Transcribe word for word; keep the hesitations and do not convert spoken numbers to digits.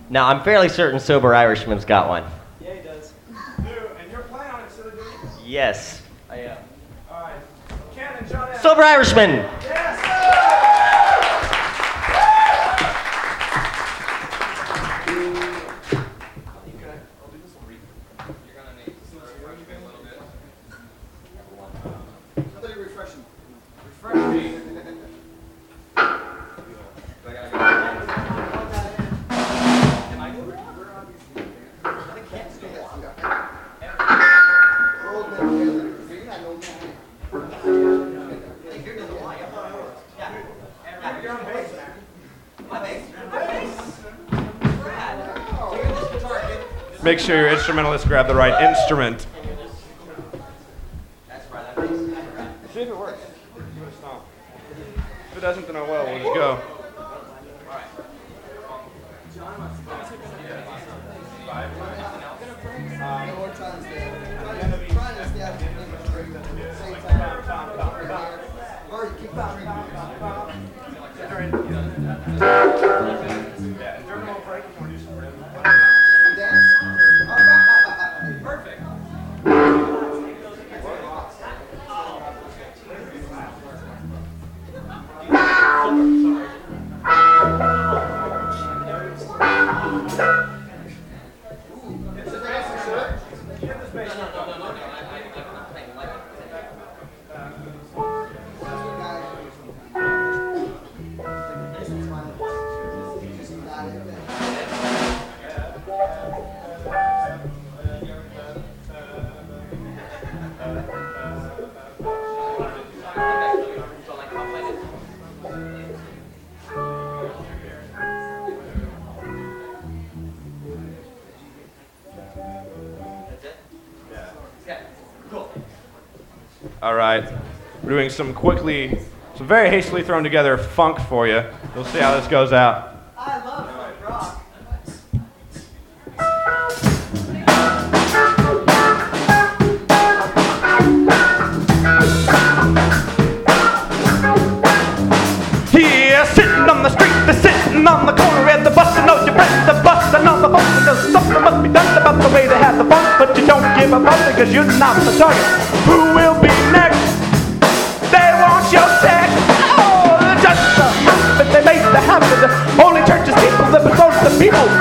Now, I'm fairly certain Sober Irishman's got one. Yeah, he does. Dude, and you're playing on it, so do you? Yes, I am. All right. Ken and John F. Sober Irishman! Yes, Make sure your instrumentalists grab the right instrument. See if it works. If it doesn't, then oh well, we'll just go. All right, we're doing some quickly, some very hastily thrown together funk for you. We'll see how this goes out. I love funk rock. Yeah, sitting on the street, they're sitting on the corner at the bus, and know your friends are busting on the phone because something must be done about the way they have the fun, but you don't give a fuck because you're not the target. Who will be next? They want your sex. Oh, just the habit they made the habit. The only church is people that belong to the people.